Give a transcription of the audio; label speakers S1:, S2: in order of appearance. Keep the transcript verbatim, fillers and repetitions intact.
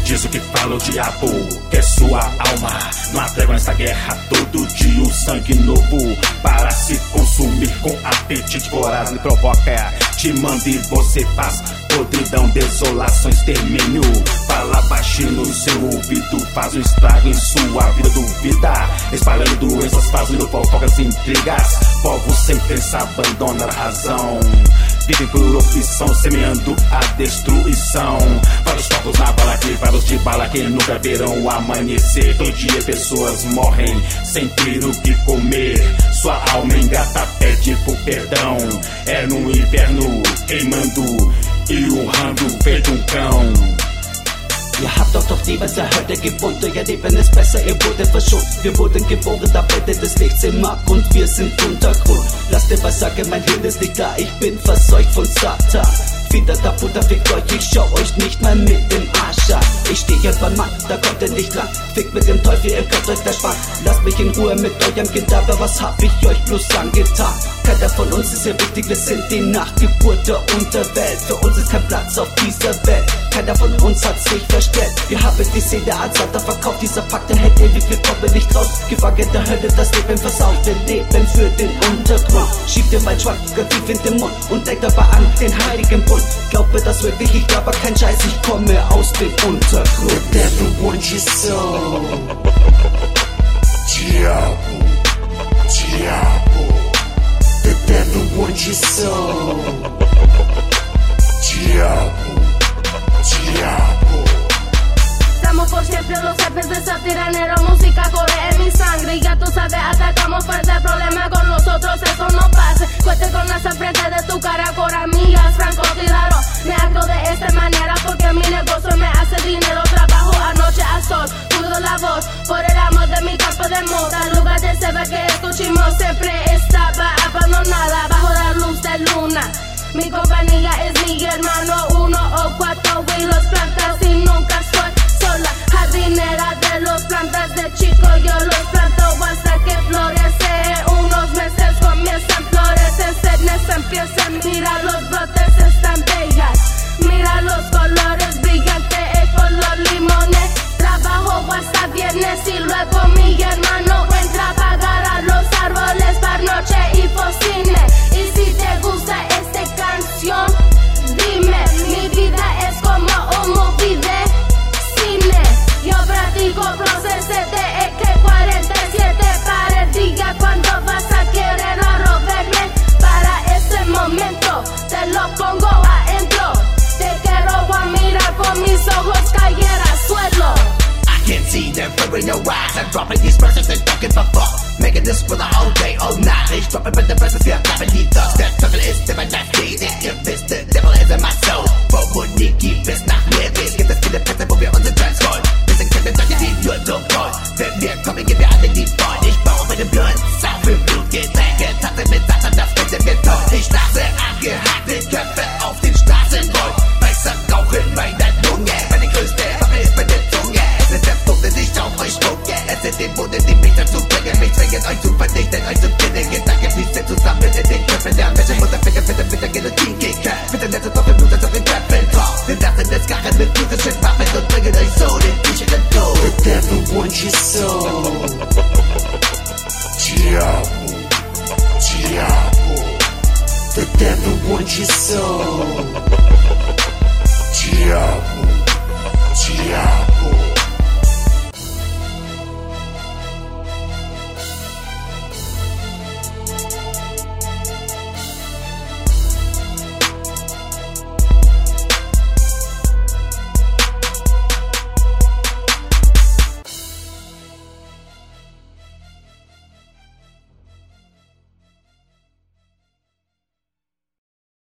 S1: Diz o que fala o diabo, que é sua alma. Não há trégua nessa guerra, todo dia um sangue novo para se consumir com apetite voraz. Me provoca, te manda e você faz podridão, desolação, extermínio. Fala baixinho no seu ouvido, faz um estrago em sua vida. Duvida, espalhando doenças, fazendo fofocas, intrigas. Povos sem crença abandonam a razão, vivem por opção, semeando a destruição. Vários corpos na bala, que vários de bala que nunca verão o amanhecer. Todo dia pessoas morrem sem ter o que comer. Sua alma engata, pede por perdão. É no inverno, queimando e urrando feito um cão.
S2: Ihr habt doch doch die Hölle gewohnt, euer Leben ist besser, ihr wurde verschont. Wir wurden geboren, da blendet des Lichts im Abgrund, wir sind Untergrund. Lasst dir was sagen, mein Hirn ist nicht da, ich bin verseucht von Satan. Wieder da Butter fickt euch, ich schau euch nicht mal mit dem Arsch an. Ich steh hier beim Mann, da kommt ihr nicht dran. Fickt mit dem Teufel, ihr könnt euch ersparen. Lasst mich in Ruhe mit eurem Gedabe, was hab ich euch bloß angetan? Keiner von uns ist hier wichtig, wir sind die Nachgeburt der Unterwelt. Für uns ist kein Platz auf dieser Welt, keiner von uns hat sich verstellt. Wir haben die Seele als Satan verkauft, dieser Fakt, der hält ewig, wir kommen nicht raus. Gefangen der Hölle, das Leben versaut, wir leben für den Untergrund. Schiebt dir mein Schwank tief in den Mund und denkt aber an den heiligen Bund. Glaub mir das wirklich, ich glaube kein Scheiß, ich komme aus dem Untergrund.
S3: The devil wants your soul. Diabo, diabo. The devil wants your soul. Diabo, diabo.
S4: Estamos por siempre los jefes de esa tiranera, música corre en mi sangre y ya tú sabes, atacamos fuerte, el problema con nosotros, eso no pasa. Cuente con esa frente de tu cara, con amigas, francotirador. Me acto de esta manera porque mi negocio me hace dinero, trabajo anoche a sol, pudo la voz, por el amor de mi campo de moda. Lugar de se ve que escuchimos, siempre estaba abandonada bajo la luz de luna. Mi compañía es mi hermano, uno o cuatro y los plantas y nunca soy sola. Jardinera de los plantas, de chico yo los planto hasta que florece. Unos meses comienzan flores, se empiezan, mira los brotes están bellas. Mira los colores brillantes, el color limones. Trabajo hasta viernes y luego mi hermano entra a pagar a los árboles par noche y cocine. Y si te gusta esta canción, dime, mi vida es como un movie de cine. Yo practico procesos de E K cuarenta y siete para el día cuando vas a querer robarme. Para ese momento te lo pongo adentro. Te quiero a mirar con mis ojos caer al suelo.
S5: I can see the fear in your eyes. I'm dropping these verses and don't give a fuck. Making this for the whole day, all night. Ich droppe mit den Verses, wir bleiben die Thugs. Der Teufel ist in mein Life.